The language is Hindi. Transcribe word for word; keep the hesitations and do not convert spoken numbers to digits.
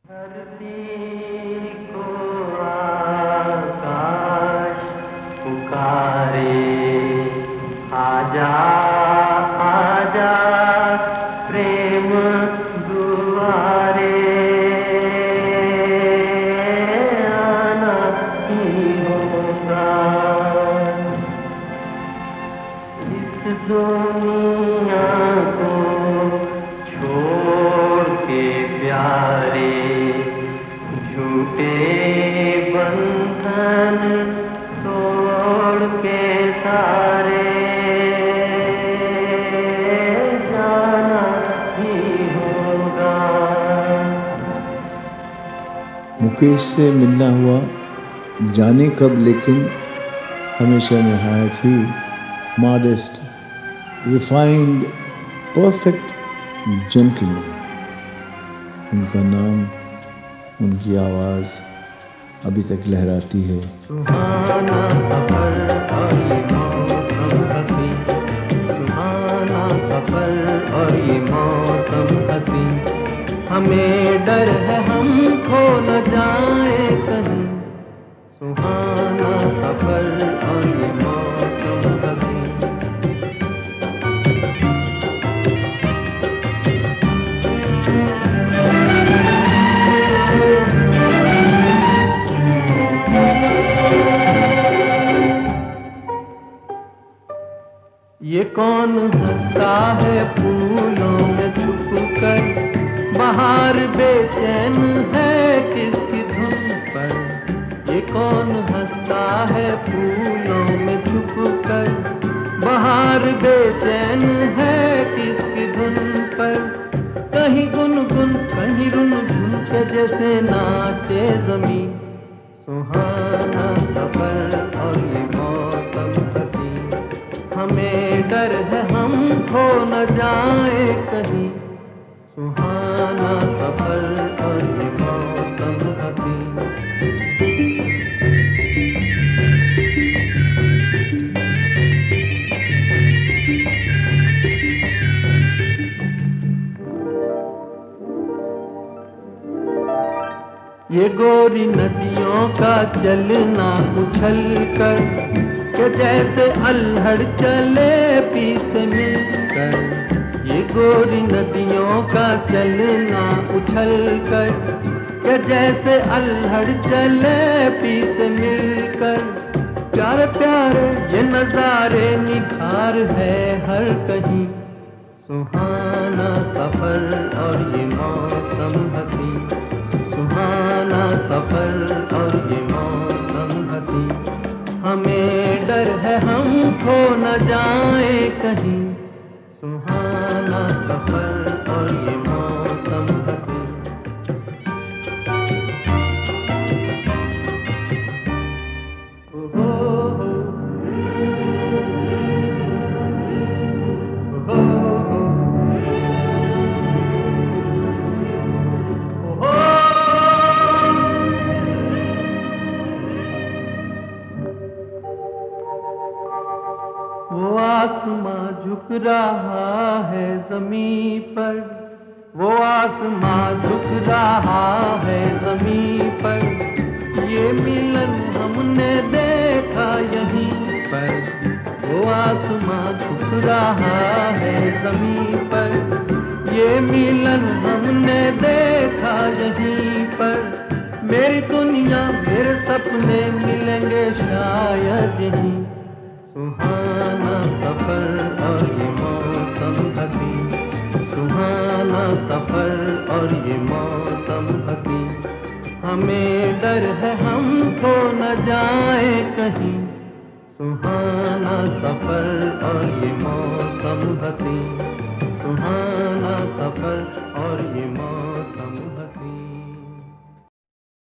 धरती को आकाश पुकारे, आजा आजा प्रेम दुआरे, आना ही होगा इस दुनिया को छोड़ के प्यारे, झूठे बंधन तोड़ के सारे, जाना ही होगा। मुकेश से मिलना हुआ जाने कब, लेकिन हमेशा नहायत ही मॉडेस्ट, रिफाइंड, परफेक्ट जेंटलमैन। उनका नाम, उनकी आवाज़ अभी तक लहराती है। सुहाना सफर और ये मौसम हसी, सुहाना सफर और ये मौसम हसी, हमें डर है हम खो न जाए कहीं। सुहाना सफर और ये मौसम हसी। ये कौन हंसता है फूलों में छुप कर, बाहर बेचैन है किसकी धुन पर। ये कौन हंसता है फूलों में छुप कर, बाहर बेचैन है किसकी धुन पर। कहीं गुनगुन कहीं रुनझुन के जैसे नाचे ज़मीं। सुहाना सफर और ये मौसम हसी, हमें डर है हम खो न जाए कहीं। सुहाना सफर और ये मौसम हसी। ये गोरी नदियों का चलना उछल कर, के जैसे अल्हड़ चले पीस मिलकर। ये गोरी नदियों का चलना उछल कर, के जैसे अल्हड़ चले पीस मिलकर। प्यारे प्यारे ये नज़ारे निखार है हर कहीं। सुहाना सफर और ये मौसम हसी, सुहाना सफर और ये मौसम हसी, हमें डर है हम खो न जाए कहीं। सुहाना सफर और ये मौसम हसी। ओहो हो, ओहो हो, ओहो। वो आसमां झुक रहा है ज़मीं पर, वो आसमां झुक रहा है ज़मीं पर। ये मिलन हमने देखा यहीं पर, वो आसमां झुक रहा है ज़मीं पर। ये मिलन हमने देखा यहीं पर। मेरी दुनिया मेरे सपने मिलेंगे शायद यहीं। सुहाना सफर और ये मौसम हसी, सुहाना सफर और ये मौसम हसी, हमें डर है हम खो न जाए कहीं। सुहाना सफर और ये मौसम हसी, सुहाना सफर और ये मौसम